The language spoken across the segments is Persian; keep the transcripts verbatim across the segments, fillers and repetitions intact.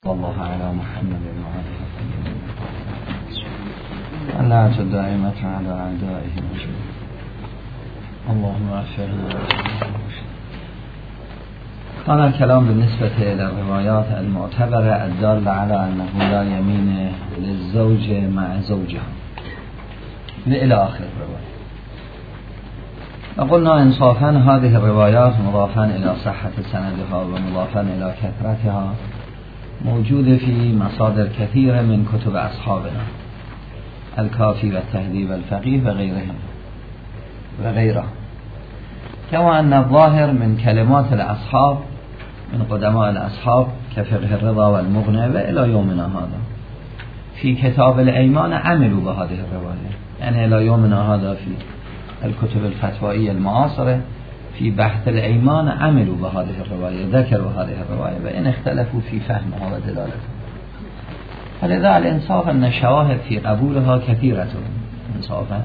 الله على محمد وعلى آله اللعنة الدائمة على أعدائه أجمعين. اللهم اغفرنا. كان الكلام بالنسبة إلى الروايات المعتبرة الدالة على أنه لا يمين للزوج مع زوجها إلى آخر الرواية. وقلنا إنصافا هذه الروايات مضافا إلى صحة سندها ومضافا إلى كثرتها موجود في مصادر كثيرة من كتب أصحابنا الكافي والتهذيب الفقيه وغيرهم وغيره، كما أن الظاهر من كلمات الأصحاب من قدماء الأصحاب كفقه الرضا والمغنى وإلى يومنا هذا في كتاب الأيمان عملوا بهذه الرواية، يعني إلى يومنا هذا في الكتب الفتوائية المعاصرة في بحث الأيمان عملوا بهذه الرواية، ذكروا هذه الرواية وإن اختلفوا في فهمها ودلالتها. فلذا الإنصاف أن الشواهد في قبولها كثيرة إنصافا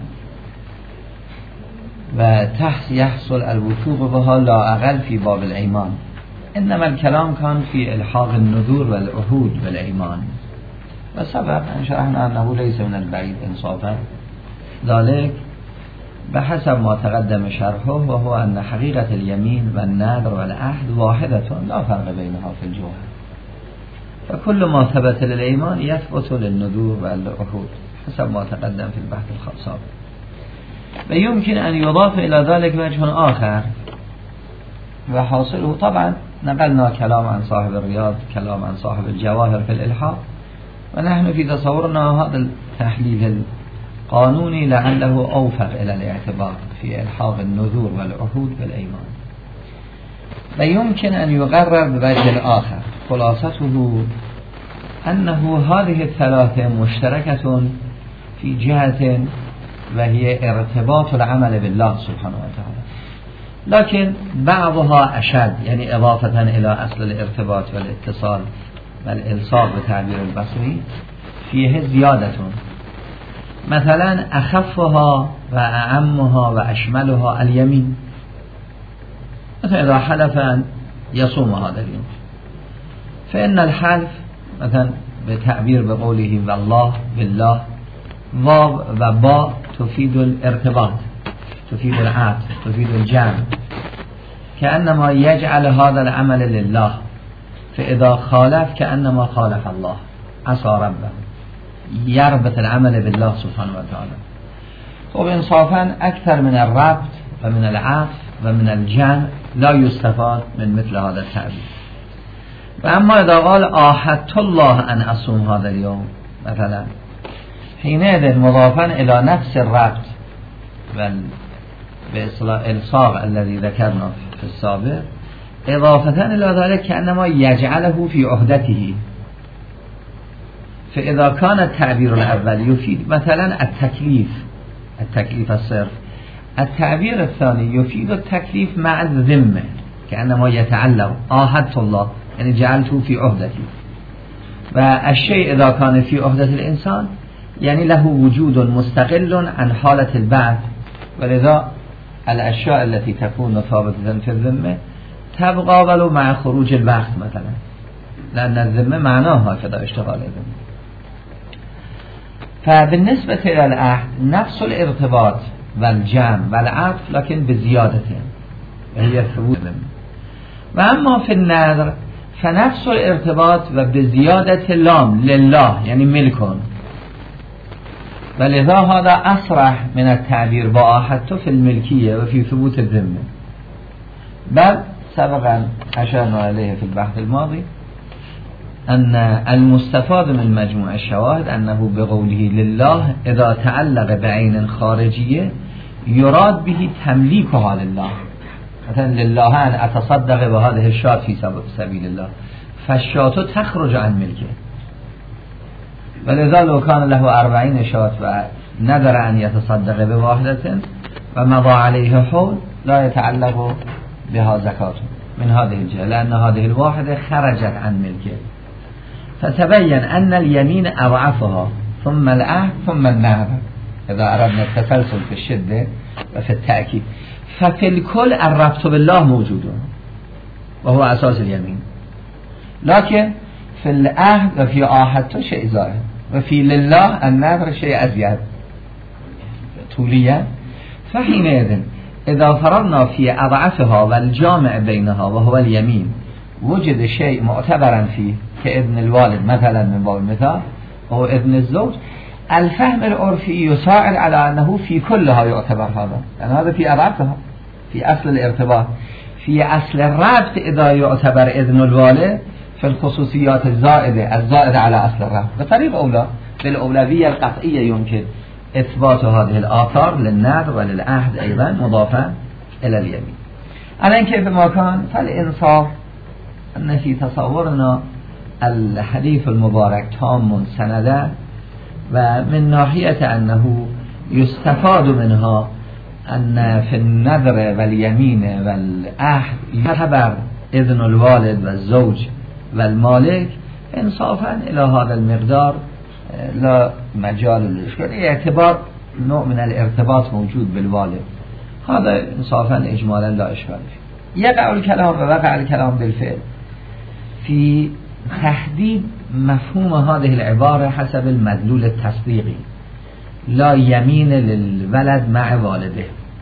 ويحصل الوثوق بها لا أقل في باب الأيمان، إنما الكلام كان في إلحاق النذور والعهود بالأيمان، وسبق أن شرحنا أنه ليس من البعيد إنصافا ذلك بحسب ما تقدم شرحه، وهو أن حقيقة اليمين والنذر والعهد واحدة لا فرق بينها في الجوهر، فكل ما ثبت للإيمان يثبت للنذور والعهود حسب ما تقدم في البحث الخاص. ويمكن أن يضاف إلى ذلك وجه آخر وحاصله، طبعا نقلنا كلام عن صاحب الرياض، كلام عن صاحب الجواهر في الإلحاق، ونحن في تصورنا هذا التحليل قانوني لعله أوفق إلى الاعتبار في إلحاق النذور والعهود بالأيمان. ويمكن أن يقرر بوجه آخر خلاصته أنه هذه الثلاثة مشتركة في جهة وهي ارتباط العمل بالله سبحانه وتعالى، لكن بعضها أشد، يعني إضافة إلى أصل الارتباط والاتصال والإلصاق بتعبير البصري فيه زيادة، مثلا أخفها وأعمها وأشملها اليمين، مثلا إذا حلف أن يصوم هذا اليوم فإن الحلف مثلا بتعبير بقوله والله بالله واو وباء تفيد الارتباط، تفيد العهد، تفيد الجمع، كأنما يجعل هذا العمل لله، فإذا خالف كأنما خالف الله، عصى ربه، يربط العمل بالله سبحانه وتعالى. وبإنصافا أكثر من الربط ومن العطف ومن الجمع لا يستفاد من مثل هذا التعبير. وأما إذا قال آحدت الله أن أصوم هذا اليوم مثلا، حينئذ مضافا إلى نفس الربط والإلصاق الذي ذكرنا في السابق، إضافة إلى ذلك كأنما يجعله في عهدته. فإذا كان التعبير الأول يفيد مثلا التكليف، التكليف الصرف، التعبير الثاني يفيد التكليف مع الذمة، كأنما يتعلق آهدت الله يعني جعلته في عهدتي. والشيء إذا كان في عهدة الإنسان يعني له وجود مستقل عن حالة البعث، ولذا الأشياء التي تكون ثابتة في الذمة تبقى ولو مع خروج الوقت مثلا، لأن الذمة معناها كذا اشتغال الذمة. فبالنسبة إلى العهد نفس الارتباط والجمع والعطف لكن بزيادة وهي ثبوت الذمة. وأما في النذر فنفس الارتباط وبزيادة اللام لله يعني ملكون، ولذا هذا أصرح من التعبير بآحدت في الملكية وفي ثبوت الذمة. بل سبقا أشرنا عليه في البحث الماضي أن المستفاد من مجموع الشواهد أنه بقوله لله إذا تعلق بعين خارجية يراد به تمليكها لله، مثلا لله أن أتصدق بهذه الشاة في سبيل الله، فالشاة تخرج عن ملكه، ولذا لو كان له أربعين شاة ونذر أن يتصدق بواحدة ومضى عليه حول لا يتعلق بها زكاة من هذه الجهة، لأن هذه الواحدة خرجت عن ملكه. فتبين أن اليمين أضعفها ثم العهد ثم النذر إذا أردنا التسلسل في الشدة وفي التأكيد. ففي الكل الربط بالله موجود وهو أساس اليمين، لكن فی العهد و فی عاهدت شیء زائد و فی لله النذر شیء ازید طولیه. فحینئذ اذا فرضنا فی اضعفها و الجامع بینها و هو الیمین وجد شیء معتبرا فيه كإذن الوالد مثلا من باب المثال او اذن الزوج، الفهم العرفي يساعد على انه في كلها يعتبر هذا، يعني هذا في اضعفها في اصل الارتباط. في اصل الربط اذا يعتبر اذن الوالد في الخصوصيات الزائده الزائده على اصل الربط بطريق اولى بالاولويه القطعيه يمكن اثبات هذه الاثار للنذر وللعهد ايضا مضافا الى اليمين. الان كيف ما كان فالانصاف ان في تصورنا الحديث المبارك تام سندا ومن ناحية أنه يستفاد منها أن في النذر واليمين والعهد يعتبر إذن الوالد والزوج والمالك انصافا إلى هذا المقدار لا مجال للإشكال، اعتبار نوع من الارتباط موجود بالوالد، هذا انصافا إجمالا لا إشكال فيه. يقع الكلام ووقع الكلام بالفعل في تحديد مفهوم هذه العبارة حسب المدلول التصديقي لا يمين للولد مع والده.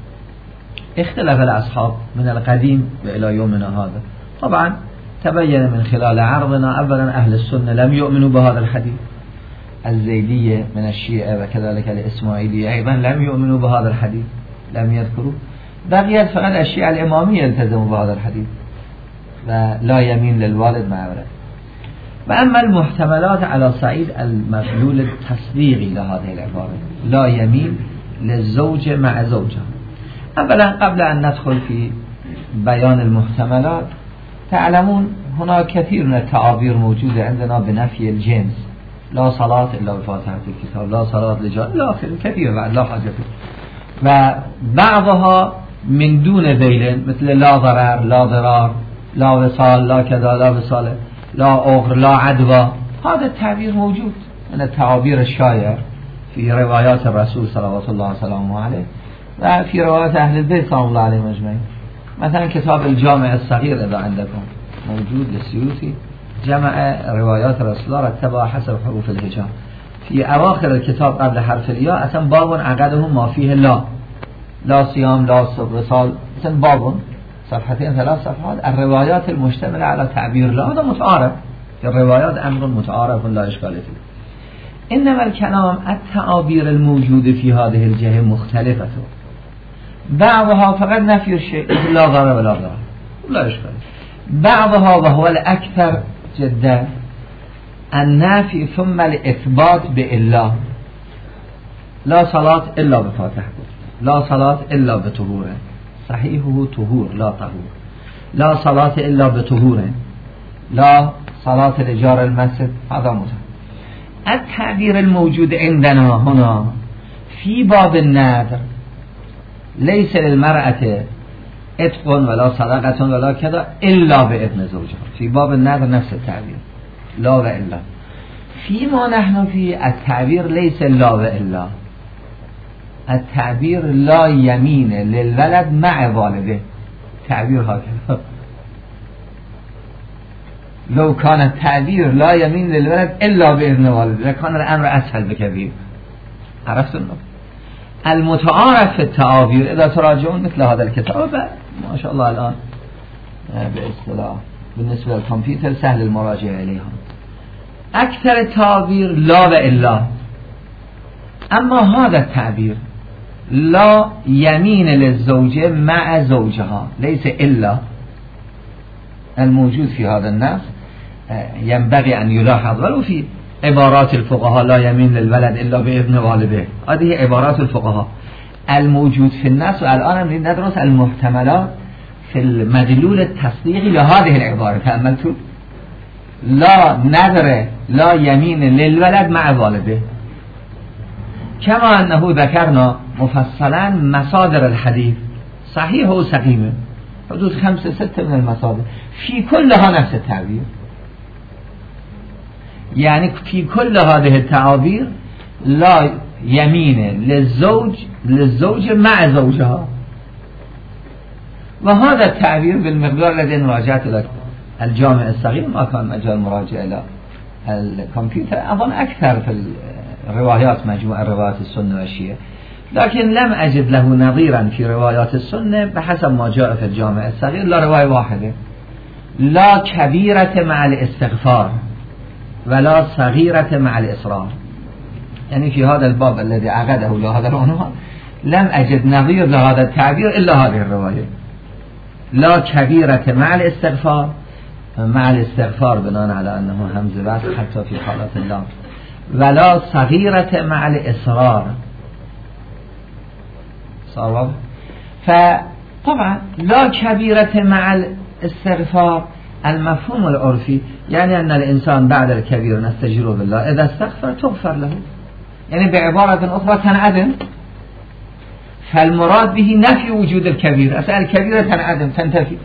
اختلف الأصحاب من القديم وإلى يومنا هذا، طبعا تبين من خلال عرضنا أولا أهل السنة لم يؤمنوا بهذا الحديث، الزيدية من الشيعة وكذلك الإسماعيلية أيضا لم يؤمنوا بهذا الحديث لم يذكروا، بقيت فقط الشيعة الإمامية التزموا بهذا الحديث ولا يمين للوالد مع ولد. وأما المحتملات على صعيد المدلول التصديقي لهذه العبارة لا يمين للزوج مع زوجها، أولا قبل أن ندخل في بيان المحتملات تعلمون هناك كثير من التعابير موجودة عندنا بنفي الجنس، لا صلاة إلا بفاتحة الكتاب، لا صلاة لجان إلى آخره، كثير بعد لا حاجة فيه. وبعضها من دون ذيل مثل لا ضرر لا ضرار لا وصال لا كذا لا وصال لا أخر لا عدوى، هذا التعبير موجود من التعابير الشائعة في روايات الرسول صلى الله عليه وسلم عليه وفي روايات أهل البيت صلى الله عليه وسلم. مثلا كتاب الجامع الصغير إذا عندكم موجود للسيوطي، جمع روايات الرسول الله رتبها حسب حروف الهجاء، في أواخر الكتاب قبل حرف الياء أتم باب عقده ما فيه لا لا صيام لا وصال، أتم باب صفحتين ثلاث صفحات الروايات المشتملة على تعبير لا، هذا متعارف في الروايات، أمر متعارف لا إشكال فيه. إنما الكلام التعابير الموجودة في هذه الجهة مختلفة، بعضها فقط نفي الشيء لا ضرر ولا ضرر لا إشكال، بعضها وهو الأكثر جدا النفي ثم الإثبات بإلا، لا صلاة إلا بفاتحة، لا صلاة إلا بطهور، صحيحه طهور لا طهور، لا صلاة إلا بطهور، لا صلاة لجار المسجد، هذا متعب. التعبير الموجود عندنا هنا في باب النذر ليس للمرأة عتق ولا صدقة ولا كذا إلا بإذن زوجها، في باب النذر نفس التعبير لا وإلا. فيما نحن في التعبير ليس لا وإلا، التعبير لا يمين للولد مع والده، تعبير هكذا. لو كان التعبير لا يمين للولد إلا بإذن والده لكان الأمر أسهل بكثير. عرفتم؟ المتعارف في التعابير إذا تراجعون مثل هذا الكتاب ما شاء الله الآن باصطلاح بالنسبة للكمبيوتر سهل المراجعة إليها، أكثر التعابير لا وإلا. أما هذا التعبير لا يمين للزوجة مع زوجها ليس إلا، الموجود في هذا النص ينبغي أن يلاحظ ولو في عبارات الفقهاء لا يمين للولد إلا بإذن والده، هذه عبارات الفقهاء الموجود في النص. والآن ندرس المحتملات في المدلول التصديقي لهذه العبارة. تأملتوا لا نذر لا يمين للولد مع والده، كما أنه ذكرنا مفصلا مصادر الحديث صحيح وسقيم حدود خمسة ستة من المصادر في كلها نفس التعبير، يعني في كل هذه التعابير لا يمين للزوج للزوجة مع زوجها. وهذا التعبير بالمقدار الذي راجعت لك الجامع الصغير ما كان مجال مراجعة له الكمبيوتر أظن أكثر في الروايات مجموعة روايات السنة والشيعة، لكن لم أجد له نظيرا في روايات السنة بحسب ما جاء في الجامع الصغير لا رواية واحدة، لا كبيرة مع الاستغفار ولا صغيرة مع الإصرار. يعني في هذا الباب الذي عقده لهذا العنوان لم أجد نظير لهذا التعبير إلا هذه الرواية، لا كبيرة مع الاستغفار، مع الاستغفار بناء على أنه همز وصل حتى في حالة اللام، ولا صغيرة مع الإصرار. صواب. فطبعا لا كبيرة مع الاستغفار المفهوم العرفي يعني أن الإنسان بعد الكبير نستجير بالله إذا استغفر تغفر له، يعني بعبارة أخرى تنعدم. فالمراد به نفي وجود الكبير، أصلا الكبيرة تنعدم تنتفي.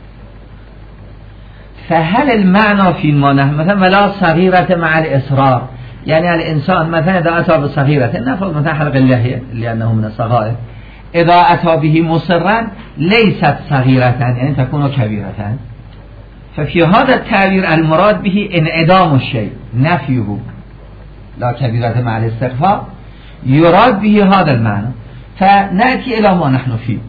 فهل المعنى في المعنى مثلا ولا صغيرة مع الإصرار، يعني الإنسان مثلا إذا أتى بصغيرة نفرض مثلا حلق اللحية لأنه من الصغائر، إذا أتى به مصرا ليست صغيرة يعني تكون كبيرة. ففي هذا التعبير المراد به انعدام الشيء نفيه، لا كبيرة مع الاستغفار يراد به هذا المعنى. فنأتي إلى ما نحن فيه،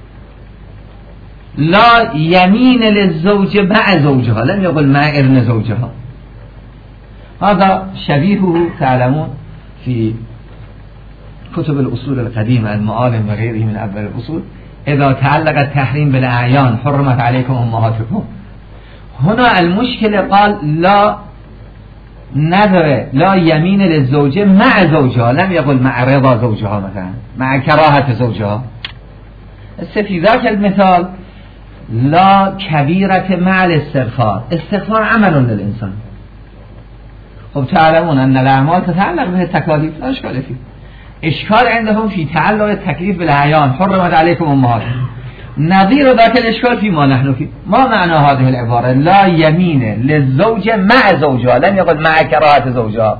لا يمين للزوج مع زوجها، لم يقل مع ابن زوجها. هذا شبيهه تعلمون في كتب الأصول القديمة المعالم وغيره من أبواب الأصول، إذا تعلق التحريم بالأعيان حرمت عليكم أمهاتكم. هنا المشكلة قال لا نذر لا يمين للزوجة مع زوجها، لم يقل مع رضا زوجها مثلا مع كراهة زوجها. في ذاك المثال لا كبيرة مع الاستغفار، استغفار عمل للإنسان. خب تعلمون أن الأعمال تتعلق به التكاليف، لا إشكال فيه. إشكال عندهم في تعلق التكليف بالأعيان حرمت عليكم أمهاتكم. نظير ذاك الإشكال فيما نحن فيه. ما معنى هذه العبارة لا يمين للزوجة مع زوجها، لم يقل مع كراهة زوجها،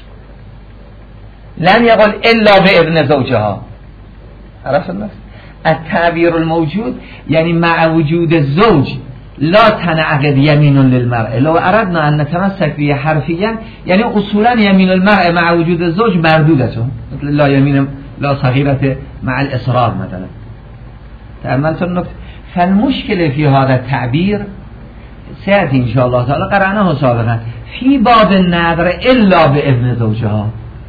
لم يقل إلا بإذن زوجها. عرفت الناس؟ التعبير الموجود يعني مع وجود الزوج لا تنعقد يمين للمرأة. لو أردنا أن نتمسك به حرفيا يعني أصولا يمين المرأة مع وجود الزوج مردودته، مثل لا يمين لا صغيرة مع الإصرار مثلا. تأملت النقطة. فالمشكلة في هذا التعبير سيأتي إن شاء الله تعالى قرأناه سابقا في باب النذر إلا بإذن زوجها،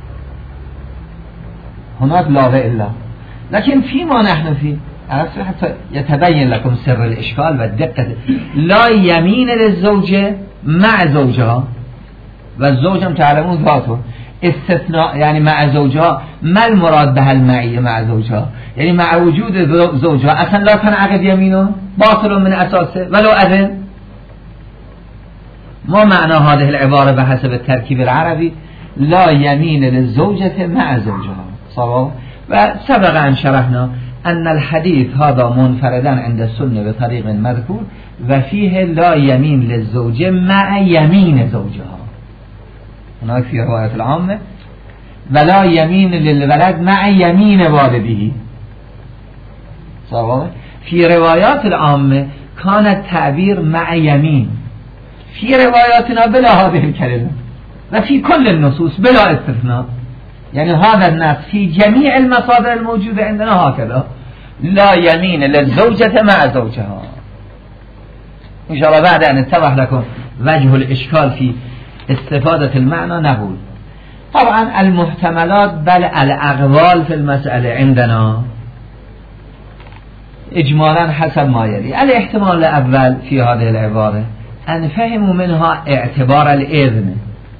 هناك لا وإلا. لكن فيما نحن فيه حتى يتبين لكم سر الإشكال والدقة، لا يمين للزوجة مع زوجها، والزوجة تعلمون ذاته استثناء يعني مع زوجها. ما المراد بها المعية مع زوجها؟ يعني مع وجود زوجها أصلا لا تنعقد يمينه، باطل من أساسه ولو أذن. ما معنى هذه العبارة بحسب التركيب العربي لا يمين للزوجة مع زوجها؟ صواب. وسبق أن شرحنا أن الحديث هذا منفردا عند السنة بطريق مذكور، وفيه لا يمين للزوجة مع يمين زوجها. هناك في رواية العامة ولا يمين للولد مع يمين والده. صحيح. في روايات العامة كان التعبير مع يمين، في رواياتنا بلا هذه الكلمة، وفي كل النصوص بلا استثناء. يعني هذا النص في جميع المصادر الموجودة عندنا هكذا لا يمين للزوجة مع زوجها. إن شاء الله بعد أن اتضح لكم وجه الإشكال في استفادة المعنى نقول. طبعا المحتملات بل الأقوال في المسألة عندنا إجمالا حسب ما يلي. الاحتمال الأول في هذه العبارة أن فهموا منها اعتبار الإذن،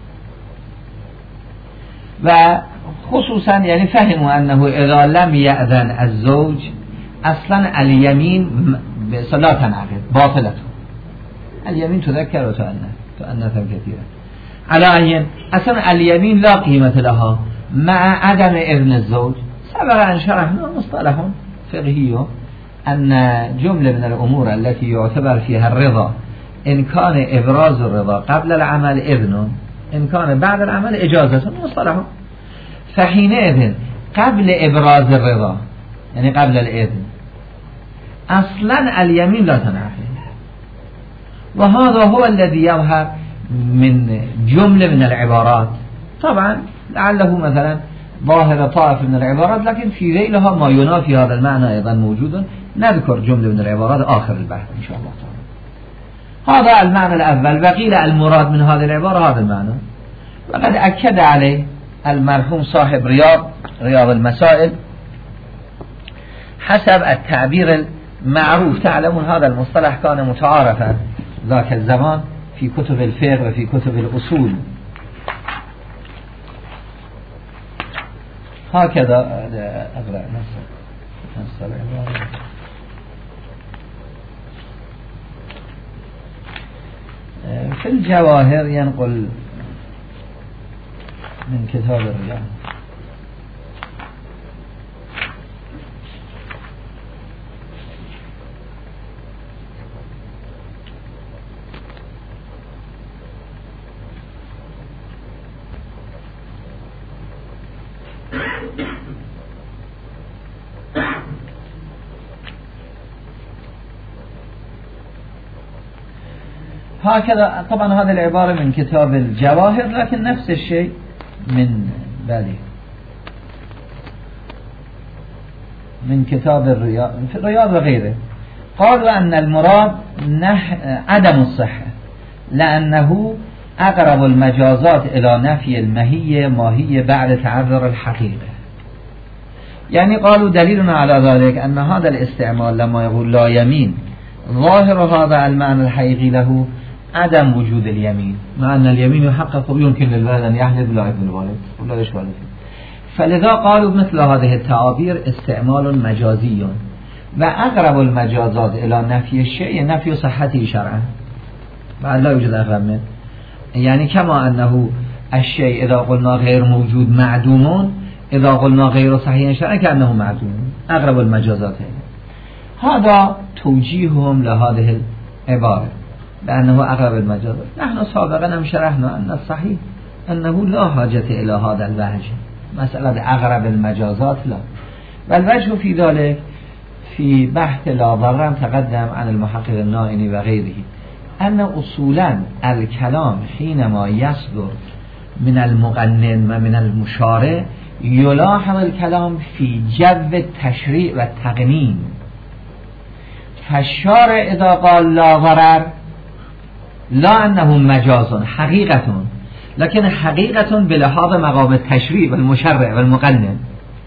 وخصوصا يعني فهموا أنه إذا لم يأذن الزوج أصلا اليمين لا تنعقد باطلة. اليمين تذكر وتأنث تأنثا كثيرا. على أي أصلا اليمين لا قيمة لها مع عدم إذن الزوج. سبق أن شرحنا مصطلح فقهي أن جملة من الأمور التي يعتبر فيها الرضا إن كان إبراز الرضا قبل العمل إذن، إن كان بعد العمل إجازة، مصطلح. فحينئذ قبل إبراز الرضا يعني قبل الإذن أصلا اليمين لا تنعقد. وهذا هو الذي يظهر من جملة من العبارات. طبعا لعله مثلا ظاهر طائف من العبارات، لكن في ذيلها ما ينافي هذا المعنى أيضا موجود. نذكر جملة من العبارات آخر البحث إن شاء الله تعالى. هذا المعنى الأول. وقيل المراد من هذه العبارة هذا المعنى، وقد أكد عليه المرحوم صاحب رياض رياض المسائل حسب التعبير المعروف. تعلمون هذا المصطلح كان متعارفا ذاك الزمان في كتب الفقه وفي كتب الأصول. هكذا أقرأ نص نص العبارة. في الجواهر ينقل من كتاب الرياض. هكذا. طبعا هذه العبارة من كتاب الجواهر، لكن نفس الشيء من بالي من كتاب الرياض في الرياض وغيره. قالوا أن المراد نح... عدم الصحة، لأنه أقرب المجازات إلى نفي الماهية ماهية بعد تعذر الحقيقة. يعني قالوا دليلنا على ذلك أن هذا الاستعمال لما يقول لا يمين، ظاهر هذا المعنى الحقيقي له عدم وجود اليمين، مع أن اليمين يحقق يمكن للوالد أن يحلف لا ابن الوالد ولا يشوال فيه. فلذا قالوا مثل هذه التعابير استعمال مجازي، وأقرب المجازات إلى نفي الشيء نفي صحته شرعا، بعد لا يوجد أقرب منه. يعني كما أنه الشيء إذا قلنا غير موجود معدوم، إذا قلنا غير صحيح شرعا كأنه معدوم، أقرب المجازات. هذا توجيههم لهذه العبارة لأنه أقرب المجازات. نحن سابقا شرحنا أن الصحيح أنه لا حاجة إلى هذا الوجه، مسألة أقرب المجازات لا. والوجه في ذلك في بحث لا ضرر تقدم عن المحقق النائني وغيره أن أصولا الكلام حينما يصدر من المقنن ومن المشارع يلاحظ الكلام في جو التشريع والتقنين. فالشارع إذا قال لا ضرر لا أنه مجاز حقيقة، لكن حقيقة بلحاظ مقام التشريع والمشرع والمقنن.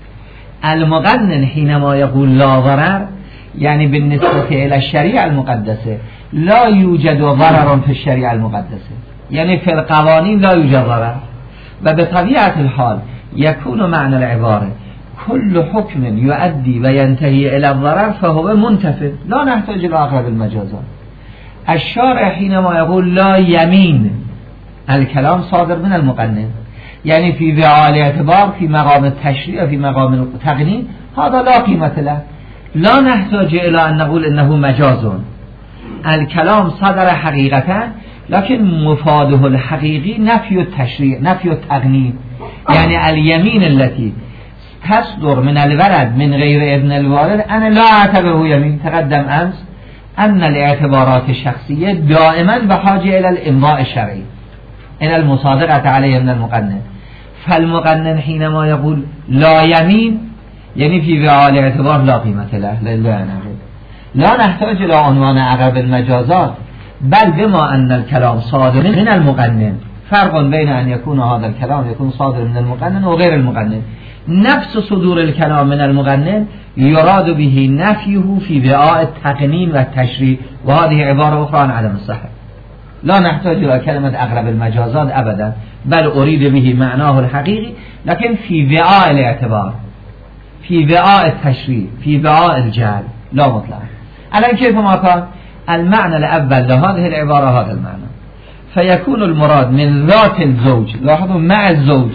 المقنن حينما يقول لا ضرر يعني بالنسبة إلى الشريعة المقدسة لا يوجد ضرر في الشريعة المقدسة، يعني في القوانين لا يوجد ضرر. وبطبيعة الحال يكون معنى العبارة كل حكم يؤدي وينتهي إلى الضرر فهو منتفذ، لا نحتاج إلى أقرب المجازات. الشارع حينما يقول لا يمين الكلام صادر من المقنن، يعني في وعاء الاعتبار في مقام التشريع في مقام التقنين هذا لا قيمة له، لا نحتاج إلى أن نقول إنه مجاز. الكلام صدر حقيقة، لكن مفاده الحقيقي نفي التشريع نفي التقنين. يعني اليمين التي تصدر من الولد من غير ابن الوالد أنا لا أعتبره يمين. تقدم أمس أن الاعتبارات الشخصية دائما بحاجة إلى الإمضاء الشرعي، إلى المصادقة عليه من المقنن. فالمقنن حينما يقول لا يمين يعني في وعاء الاعتبار لا قيمة له، لا, لا نحتاج إلى عنوان أقرب المجازات، بل بما أن الكلام صادر من المقنن. فرق بين أن يكون هذا الكلام يكون صادر من المقنن وغير المقنن. نفس صدور الكلام من المقنن يراد به نفيه في وعاء التقنين والتشريع، وهذه عبارة أخرى عن عدم الصحة. لا نحتاج إلى كلمة أقرب المجازات أبدا، بل أريد به معناه الحقيقي، لكن في وعاء الاعتبار في وعاء التشريع في وعاء الجهل لا مطلق. الآن كيف ما كان المعنى الأول لهذه العبارة هذا المعنى، فيكون المراد من ذات الزوج، لاحظوا مع الزوج،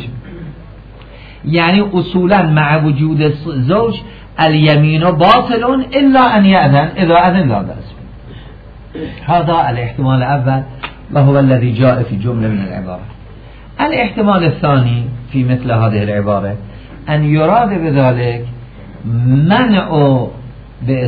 يعني أصولا مع وجود الزوج اليمين باطل إلا أن يأذن، إذا أذن لا بأس. هذا الاحتمال الأول وهو الذي جاء في جملة من العبارة. الاحتمال الثاني في مثل هذه العبارة أن يراد بذلك منع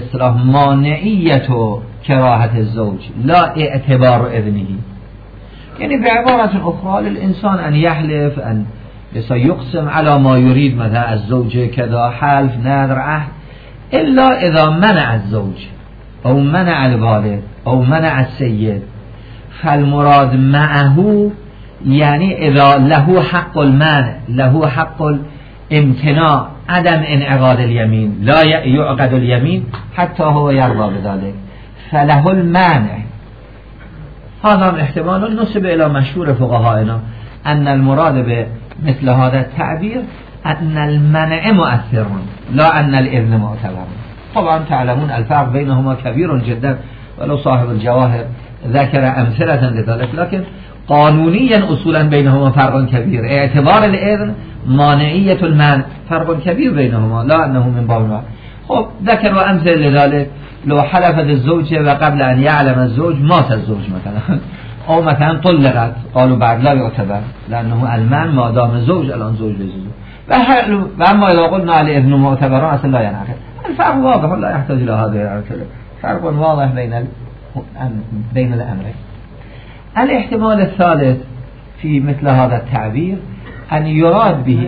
بإصلاح مانعية كراهة الزوج لا اعتبار إذنه. يعني بعبارة أخرى للإنسان أن يحلف أن يقسم على ما يريد مثلا الزوجة كذا حلف نذر عهد إلا إذا منع الزوج أو منع الوالد أو منع السيد، فالمراد معه يعني إذا له حق المانع له حق الامتناع عدم انعقاد اليمين، لا يعقد اليمين حتى هو يرضى بذلك، فله المانع. هذا احتمال نسب إلى مشهور فقهائنا أن المراد بمثل هذا التعبير أن المنع مؤثر لا أن الإذن معتبر. طبعا تعلمون الفرق بينهما كبير جدا، ولو صاحب الجواهر ذكر أمثلة لذلك، لكن قانونيا أصولا بينهما فرق كبير. اعتبار الإذن مانعية المنع فرق كبير بينهما، لا أنه من باب. خب ذكر أمثل لذلك، لو حلفت الزوجة وقبل أن يعلم الزوج مات الزوج مثلا، أو مثلا طلقت، قالوا بعد لا يعتبر لأنه المنع ما دام الزوج الآن زوج لزوج. وأما إذا قلنا الإذن معتبران أصلا لا ينعقد. الفرق واضح لا يحتاج إلى هذا الأمثلة، فرق واضح بين بين الأمرين. الاحتمال الثالث في مثل هذا التعبير أن يراد به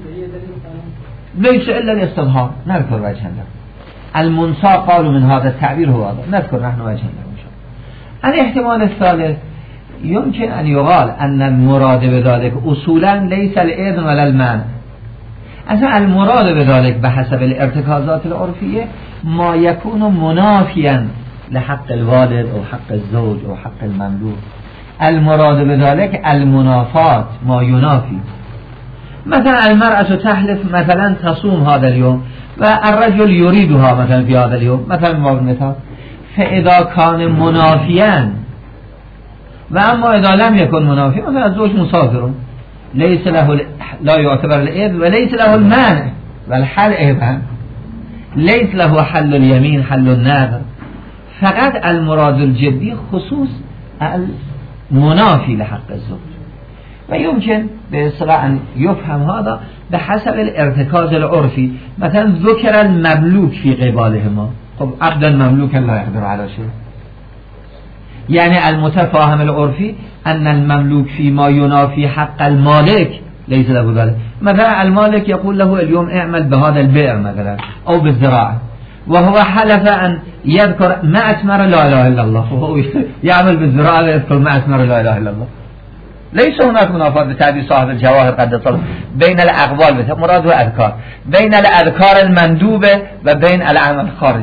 ليس إلا الاستظهار. نذكر وجها له المنساق قالوا من هذا التعبير هو هذا، نذكر نحن وجها له. الاحتمال الثالث يمكن أن يقال أن المراد بذلك أصولا ليس الإذن ولا المنع. أصلا المراد بذلك بحسب الارتكازات العرفية ما يكون منافيا لحق الوالد أو حق الزوج أو حق المملوك. المراد بذلك المنافات، ما ينافي. مثلا المرأة تحلف مثلا تصوم هذا اليوم والرجل يريدها مثلا في هذا اليوم مثلا ما بالمثال، فإذا كان منافيا وأما إذا لم يكن منافيا مثلا الزوج مسافر ليس له لا يعتبر الإذن وليس له المانع والحل أيضا ليس له حل اليمين حل النذر، فقط المراد الجدي خصوص المنافي لحق الزوج. ويمكن بإصلاح أن يفهم هذا بحسب الارتكاز العرفي. مثلا ذكر المملوك في قبالهما، طب عبدا مملوكا لا يقدر على شيء، يعني المتفاهم العرفي أن المملوك فيما ينافي حق المالك ليس له ذلك. مثلا المالك يقول له اليوم اعمل بهذا البيع مثلا أو بالزراعة، وهو حلف أن يذكر ما أثمر لا إله إلا الله، وهو يعمل بالزراعة ويذكر ما أثمر لا إله إلا الله. ليس هناك منافاة بتعبير صاحب الجواهر قد طلب بين الأقوال مراد وأذكار، بين الأذكار المندوبة وبين العمل الخارج.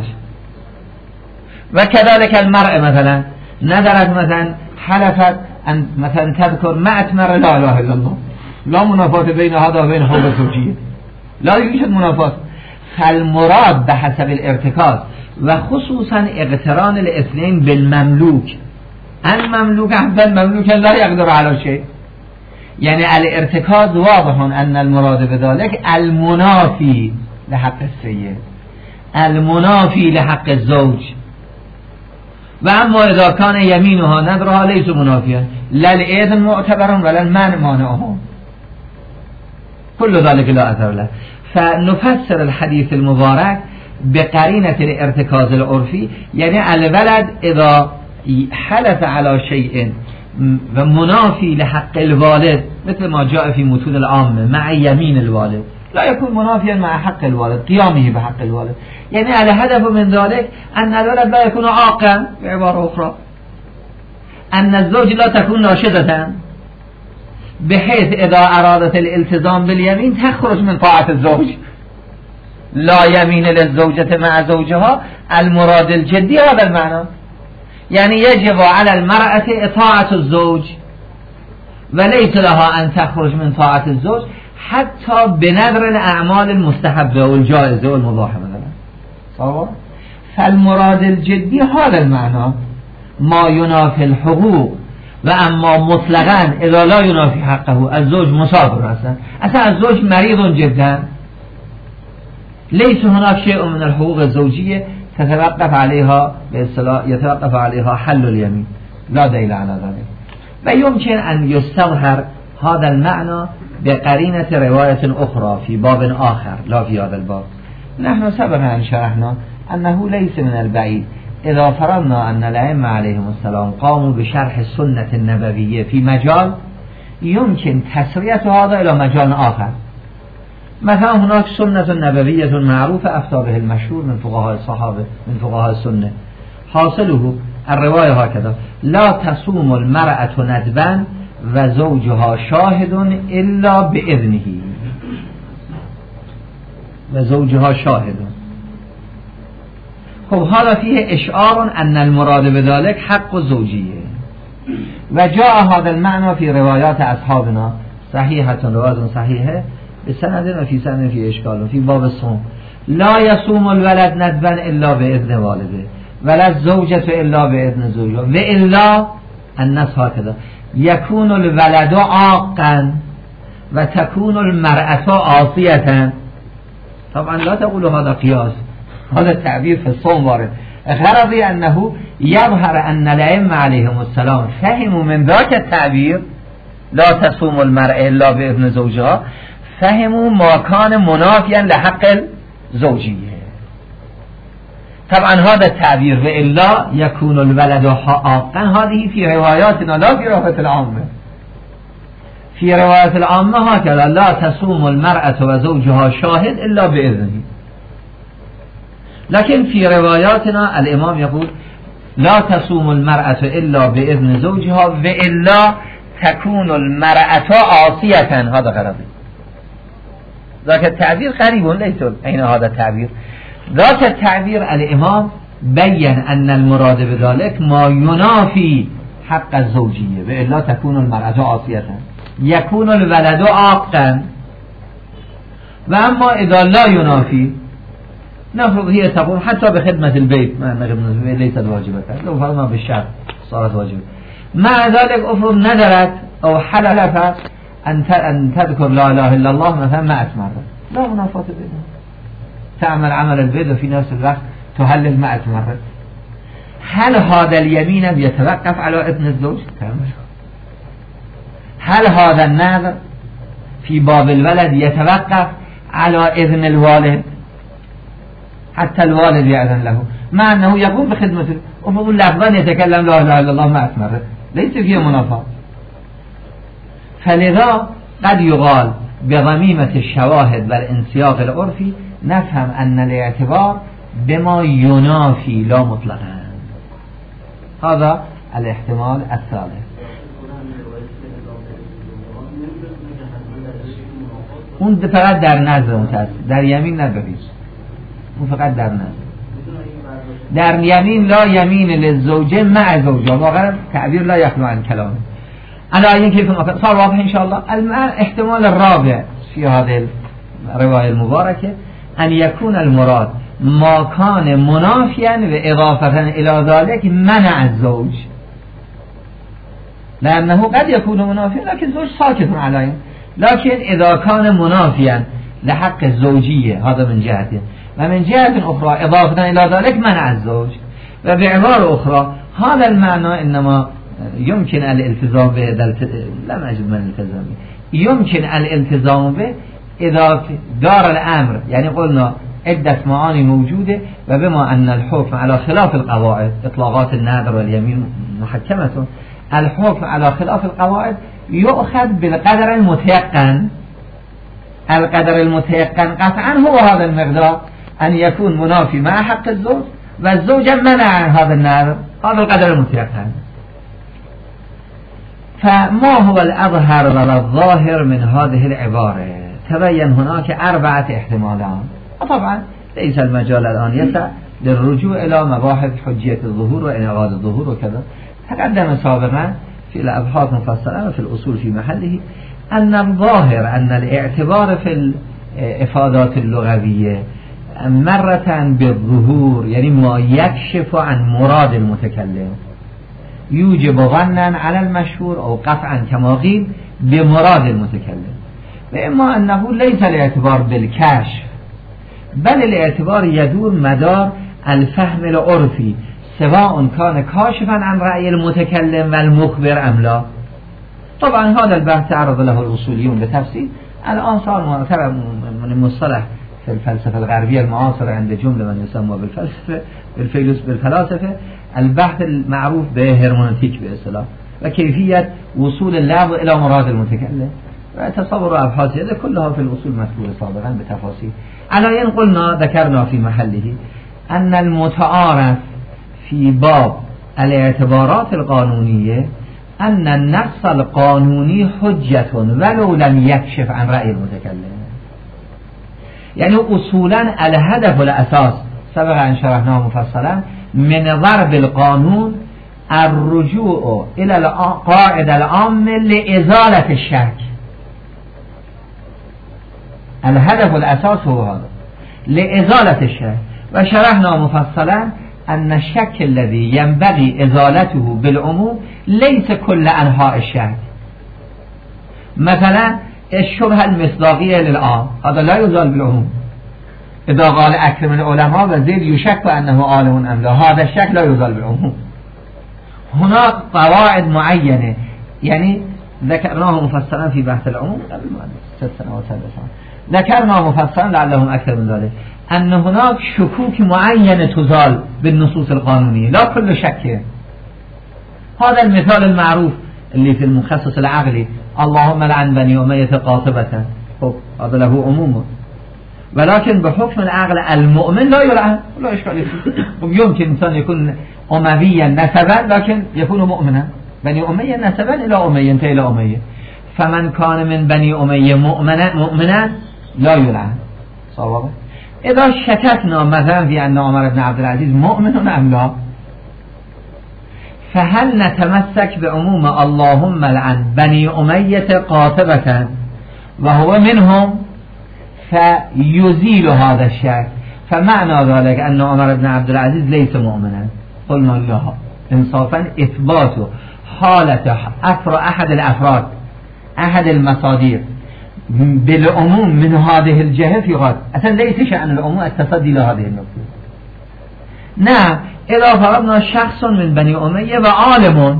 وكذلك المرأة مثلا نذرت مثلا حلفت أن مثلا تذكر ما أثمر لا إله إلا الله، لا منافاة بين هذا وبين حب الزوجية، لا يوجد منافاة. فالمراد بحسب الارتكاز وخصوصا اقتران الاثنين بالمملوك، المملوك عبدا مملوكا لا يقدر على شيء، يعني الارتكاز واضح أن المراد بذلك المنافي لحق السيد المنافي لحق الزوج. وأما إذا كان يمينها نذرها ليس منافيا، لا الإذن معتبر ولا المانع مانعه، كل ذلك لا أثر له. فنفسر الحديث المبارك بقرينة الارتكاز العرفي، يعني الولد إذا حلف على شيء منافي لحق الوالد مثل ما جاء في متون العامة مع يمين الوالد لا يكون منافيا مع حق الوالد قيامه بحق الوالد، يعني الهدف من ذلك أن الولد لا يكون عاقا، بعبارة أخرى أن الزوج لا تكون ناشزة بحيث إذا أرادت الالتزام باليمين تخرج من طاعة الزوج، لا يمين للزوجة مع زوجها. المراد الجدي هذا المعنى، يعني يجب على المرأة إطاعة الزوج وليس لها أن تخرج من طاعة الزوج حتى بنذر الأعمال المستحبة والجائزة والمباحة مثلا. صور؟ فالمراد الجدي هذا المعنى، ما ينافي الحقوق. وأما مطلقا إذا لا ينافي حقه الزوج مسافر أصلا أصلا الزوج مريض جدا، ليس هناك شيء من الحقوق الزوجية تتوقف عليها يتوقف عليها حل اليمين، لا دليل على ذلك. ويمكن أن يستظهر هذا المعنى بقرينة رواية أخرى في باب آخر لا في هذا الباب. نحن سبقا أن شرحنا أنه ليس من البعيد اذا فرضنا ان الائمه علیهم السلام قاموا بشرح سنة النبویه في مجال يمكن تسرية هذا الى مجال آخر. مثلا هناك سنة نبوية معروفة افتى به المشهور من فقهاء الصحابه من فقهاء السنه، حاصله الرواية هكذا: لا تصوم المرأة ندبا و زوجها شاهد الا باذنه و زوجها شاهد. خب هذا فيه اشعار ان المراد بذلك حق الزوجية. و جاء هذا المعنى في روايات اصحابنا صحيحة رواية صحيحة بسند و في سند في اشکال في باب الصوم: لا يصوم الولد ندبا الا باذن والده ولا الزوجة الا باذن زوجها و الا الناس هكذا يكون الولد عاقا و تكون المرأة عاصية. طبعا لا تقولوا هذا قياس، هذا التعبير في الصوم وارد. غرضي أنه يظهر أن الأئمة عليهم السلام فهموا من ذاك التعبير لا تصوم المرأة إلا بإذن زوجها، فهموا ما كان منافيا لحق الزوجية. طبعا هذا التعبير وإلا يكون الولد عاقا هذه في رواياتنا لا في رواية العامة. في رواية العامة هكذا: لا تصوم المرأة وزوجها شاهد إلا بإذنه. لكن في رواياتنا الإمام يقول: لا تصوم المرأة إلا بإذن زوجها وإلا تكون المرأة عاصية. هذا غرضي. ذاك التعبير قريب ليس أين هذا التعبير. ذاك التعبير الإمام بيّن أن المراد بذلك ما ينافي حق الزوجية، وإلا تكون المرأة عاصية يكون الولد عاقا. وأما إذا لا ينافي نفرض هي تقوم حتى بخدمة البيت، ما خدمة البيت ليست واجبة، لو فرضنا بالشرط صارت واجبة، مع ذلك افرض نذرت أو حلفت أن تذكر لا إله إلا الله مثلا مئة مرة، لا منافاة بينها، تعمل عمل البيت وفي نفس الوقت تهلل مئة مرة. هل هذا اليمين يتوقف على إذن الزوج؟ هل هذا النذر في باب الولد يتوقف على إذن الوالد؟ حتى الوالد يأذن له، مع أنه يقوم بخدمته وفضل لفظا يتكلم لا إله إلا الله مئة مرة، ليس فيه منافاة. فلذا قد يقال بضميمة الشواهد والانسياق العرفي نفهم أن الاعتبار بما ينافي لا مطلقا. هذا الاحتمال الثالث. اون فقط در نظر متأسف، در یمین نبرید، اون فقط در نظر. در یمین لا یمین للزوجه مع زوجه، واقعا تعبیر لا يخلو عن كلامه. انا این كيف صار واضح ان شاء الله. الاحتمال الرابع في هذه الرواية المباركة ان يكون المراد ما كان منافيا وإضافة الى ذلك منع الزوج، لأنه قد يكون منافيا لكن الزوج ساكت عليه، لكن إذا كان منافيا لحق الزوجية هذا من جهته، ومن جهة أخرى إضافة إلى ذلك منع الزوج. وبعبارة أخرى هذا المعنى إنما يمكن الالتزام به، لم أجد من الالتزام به، يمكن الالتزام به إذا دار الأمر، يعني قلنا عدة معاني موجودة، وبما أن الحكم على خلاف القواعد، إطلاقات النذر واليمين محكمة، الحكم على خلاف القواعد يؤخذ بالقدر المتيقن. القدر المتيقن قطعا هو هذا المقدار، أن يكون منافي مع حق الزوج والزوج منع هذا النذر، هذا القدر المتيقن. فما هو الأظهر والظاهر من هذه العبارة؟ تبين هناك أربعة احتمالات، وطبعا ليس المجال الآن يسع للرجوع إلى مباحث حجية الظهور وإنعقاد الظهور وكذا. تقدم سابقا في الأبحاث مفصلة وفي الأصول في محله أن الظاهر أن الاعتبار في الإفادات اللغوية مرة بالظهور، يعني ما يكشف عن مراد المتكلم، يوجب ظنا على المشهور أو قطعا كما قيل بمراد المتكلم. وإما أنه ليس الاعتبار بالكشف، بل الاعتبار يدور مدار الفهم العرفي، سواء كان كاشفا عن رأي المتكلم والمخبر أم لا. طبعا هذا البحث تعرض له الأصوليون بتفصيل، الآن صار معتبر من المصطلح في الفلسفة الغربية المعاصرة عند جملة من يسمى بالفلسفة بالفيلسوف بالفلاسفة البحث المعروف بهرمونوتيك بإصطلاح وكيفية وصول اللفظ إلى مراد المتكلم وتصور أبحاث هذا كلها في الأصول مذكورة سابقا بتفاصيل. على أن قلنا ذكرنا في محله أن المتعارف في باب الاعتبارات القانونية أن النص القانوني حجة ولو لم يكشف عن رأي المتكلم. يعني أصولا الهدف والأساس سبق أن شرحناه مفصلا من ضرب القانون الرجوع إلى القاعدة العامة لإزالة الشك. الهدف والأساس هو هذا لإزالة الشك، وشرحنا مفصلا أن الشك الذي ينبغي إزالته بالعموم ليس كل أنواع الشك. مثلا الشبهة المصداقية للعام هذا لا يزال بالعموم. إذا قال أكثر من العلماء وزيد يشك أنه عالم أم لا، هذا الشك لا يزال بالعموم. هناك قواعد معينة يعني ذكرناه مفصلا في بحث العموم قبل ست سنوات سبع سنوات، ذكرنا مفصلا لعلهم أكثر من ذلك أن هناك شكوك معينة تزال بالنصوص القانونية لا كل شك. هذا المثال المعروف اللي في المخصص العقلي اللهم لعن بني أمية قاطبة، هذا له عمومه، ولكن بحكم العقل المؤمن لا يلعن لا إشكال فيه. يمكن إنسان يكون أمويا نسبا لكن يكون مؤمنا، بني أمية نسبا إلى أمية انتهى إلى أمية، فمن كان من بني أمية مؤمنا مؤمنا لا يلعن. صوابه. إذا شككنا مثلا في أن عمر بن عبد العزيز مؤمن أم لا، فهل نتمسك بعموم اللهم لعن بني أمية قاطبة وهو منهم فيزيل هذا الشك، فمعنى ذلك أن عمر بن عبد العزيز ليس مؤمنا؟ قلنا لا، انصافا إثباته حالة أفر أحد الأفراد أحد المصادر بالعموم من هذه الجهة في غد أصلا ليس شأن العموم التصدي لهذه النقطة. نعم إذا فرضنا شخص من بني أمية وعالم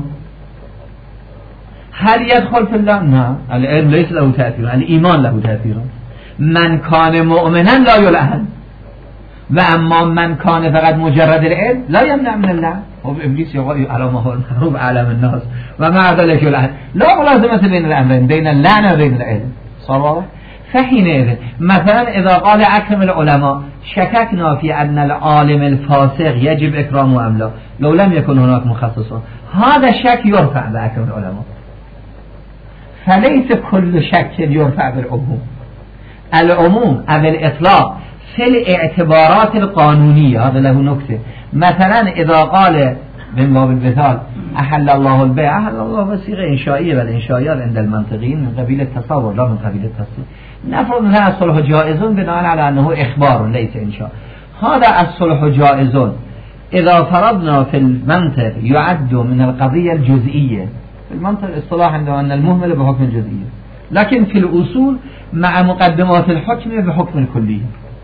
هل يدخل في الله؟ نعم، العلم ليس له تأثير، الإيمان له تأثير. من كان مؤمنا لا يلعن، وأما من كان فقط مجرد العلم لا يمنع من اللعن. وإبليس يقول على ما هو المعروف أعلم الناس ومع ذلك يلعن. لا ملازمة بين الأمرين، بين اللعن وبين العلم. صار. فحينئذ مثلا إذا قال أكرم العلماء شككنا في أن العالم الفاسق يجب إكرامه أم لا لو لم يكن هناك مخصصون، هذا الشك يرفع بأكرم العلماء. فليس كل شك يرفع بالعموم. العموم أو الإطلاق في الاعتبارات القانونية هذا له نكتة. مثلا إذا قال من باب المثال أحل الله البيع، أحل الله بصيغة إنشائية، والإنشائيات عند المنطقيين من قبيل التصور لا من قبيل التصديق. نفرض مثلا الصلح جائز بناء على أنه إخبار ليس إنشاء. هذا الصلح جائز إذا فرضنا في المنطق يعد من القضية الجزئية. في المنطق الاصطلاح عنده أن المهمل بحكم الجزئية، لكن في الأصول مع مقدمات الحكم بحكم الكلي.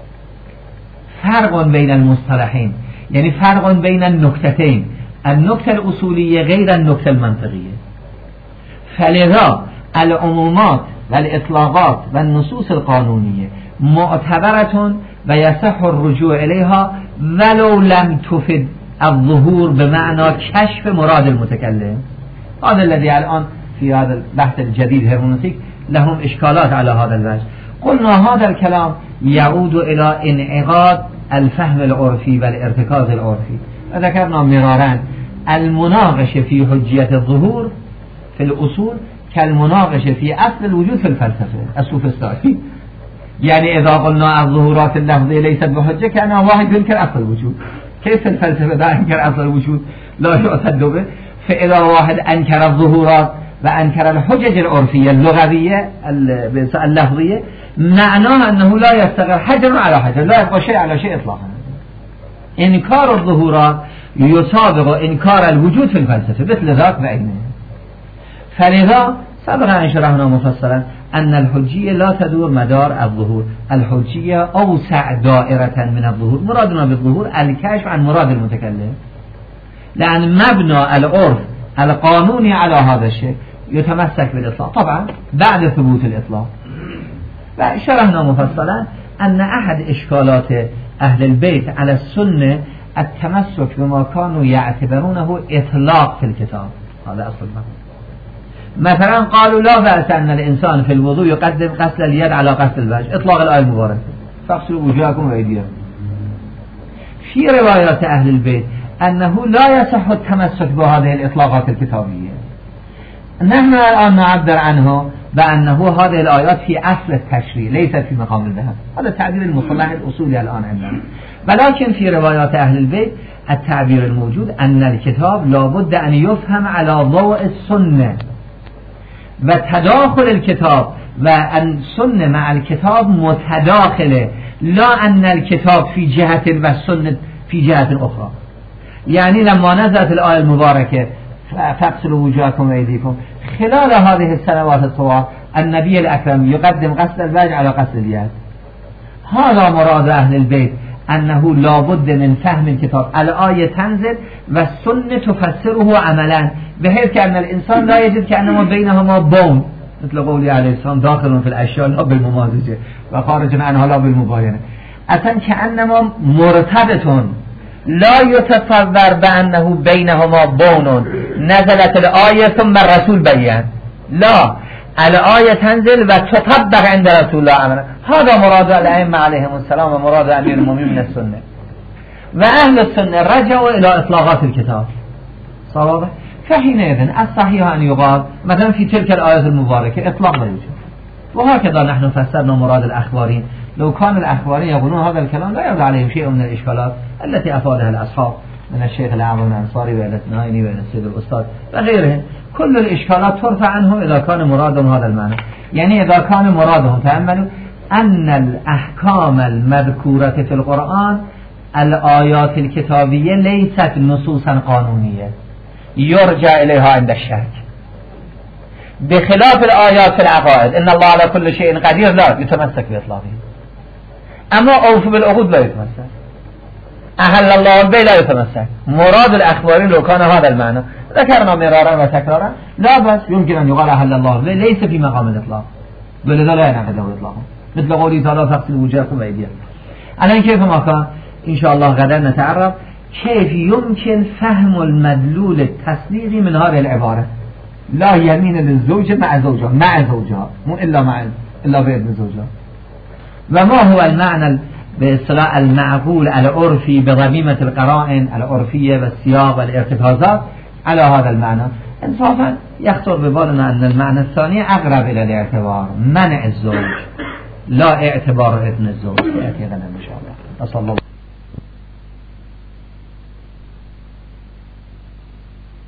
فرق بين المصطلحين يعني فرق بين النكتتين، النكتة الأصولية غير النكتة المنطقية. فلذا العمومات والإطلاقات والنصوص القانونية معتبرة ويصح الرجوع إليها ولو لم تفد الظهور بمعنى كشف مراد المتكلم. هذا الذي الآن في هذا البحث الجديد هرمونوتيك لهم إشكالات على هذا الوجه. قلنا هذا الكلام يعود إلى انعقاد الفهم العرفي والارتكاز العرفي. ذكرنا مرارا المناقشة في حجية الظهور في الأصول كالمناقشة في أصل الوجود في الفلسفة السوفسطائية. يعني إذا قلنا الظهورات اللفظية ليست بحجة كأنه واحد ينكر أصل الوجود، كيف الفلسفة لا ينكر أصل الوجود لا يعتد به؟ فإذا واحد أنكر الظهورات وأنكر الحجج العرفية اللغوية اللفظية معناه أنه لا يستقر حجر على حجر، لا يبقى شيء على شيء إطلاقا. إنكار الظهورات يسابق إنكار الوجود في الفلسفة مثل ذاك بعينه. فلذا سبق أن شرحنا مفصلا أن الحجية لا تدور مدار الظهور، الحجية أوسع دائرة من الظهور. مرادنا بالظهور الكشف عن مراد المتكلم، لأن مبنى العرف القانوني على هذا الشيء يتمسك بالإطلاق طبعا بعد ثبوت الإطلاق. وشرحنا مفصلا ان احد اشکالات اهل البيت على السنه التمسك بما كانوا يعتبرونه اطلاق في الكتاب. هذا اصل المهم. مثلا قالوا لا بأس ان الانسان في الوضوء يقدم غسل اليد على غسل الوجه، اطلاق الايه المباركه فاغسلوا وجوهكم وايديكم. في روايات اهل البيت انه لا يصح التمسك بهذه الاطلاقات الكتابيه. نحن الان نعبر عنه بانه هذه الايات في اصل التشريع ليست في مقام الذهب. هذا التعبير المصطلح الاصولي الان عندنا. ولكن في روايات اهل البيت التعبير الموجود ان الكتاب لابد ان يفهم على ضوء السنه، وتداخل الكتاب وأن السنة مع الكتاب متداخلة، لا أن الكتاب في جهة والسنة في جهة أخرى. يعني لما نزلت الآية المباركة فاغسلوا وجوهكم وأيديكم، خلال هذه السنوات الطوال النبي الأكرم يقدم غسل الوجه على غسل اليد. هذا مراد أهل البيت، أنه لا بد من فهم الكتاب. الآية تنزل والسنة تفسره عملا، بحيث كأن الإنسان لا يجد كأنما بينهما بون، مثل قوله عليه السلام داخل في الأشياء لا بالممازجة وخارج عنها لا بالمباينة. أصلا كأنما مرتبط، لا يتصور بأنه بينهما بون نزلت الآية ثم الرسول بيان، لا، الآية تنزل وتطبق عند رسول الله عملا. هذا مراد الأئمة عليهم السلام ومراد أمير المؤمنين من السنة. وأهل السنة رجعوا إلى إطلاقات الكتاب صوابه. فحينئذ الصحيح أن يقال مثلا في تلك الآيات المباركة إطلاق لا يوجد. وهكذا نحن فسرنا مراد الأخبارين. لو كان الأخبارين يقولون هذا الكلام لا يرد عليهم شيء من الإشكالات التي أفادها الأصحاب من الشيخ الأعظم الأنصاري وإلى الثنائي وإلى السيد الأستاذ وغيرهم. كل الإشكالات ترفع عنهم إذا كان مرادهم هذا المعنى. يعني إذا كان مرادهم تأملوا أن الأحكام المذكورة في القرآن الآيات الكتابية ليست نصوصا قانونية يرجع إليها عند الشك، بخلاف الآيات في العقائد إن الله على كل شيء قدير لا يتمسك بإطلاقه. أما أوف بالعقود لا يتمسك، أهل الله البيع لا يتمسك. مراد الأخبارين لو كان هذا المعنى ذكرنا مرارا وتكرارا لا بس يمكن أن يقال أهل الله البيع ليس في مقام الإطلاق، ولذا لا ينعقد له إطلاقه، مثل قوله تعالى فاغسلوا وجوهكم وأيديكم. الآن كيف ما كان إن شاء الله غدا نتعرف كيف يمكن فهم المدلول التسليغي من هذه العبارة. لا يمين للزوجة مع زوجها مع زوجها مو إلا مع إلا بإذن زوجها. وما هو المعنى باصطلاح المعقول العرفي بضميمة القرائن العرفية والسياق والارتكازات على هذا المعنى؟ انصافا يخطر ببالنا أن المعنى الثاني أقرب إلى الاعتبار، منع الزوج لا اعتبار إذن الزوج. يأتي غدا إن شاء الله.